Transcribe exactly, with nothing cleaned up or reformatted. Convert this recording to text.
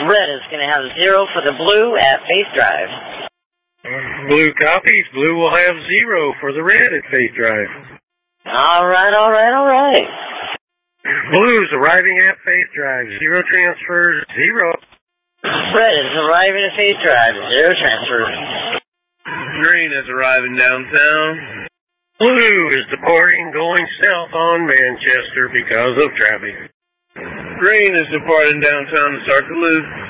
red is going to have zero for the blue at Faith Drive. Blue copies. Blue will have zero for the red at Faith Drive. All right, all right, all right. Blue's arriving at Faith Drive. Zero transfers, zero. Red is arriving at Faith Drive. Zero transfers. Green is arriving downtown. Blue is departing, going south on Manchester because of traffic. Green is departing downtown to start the loop.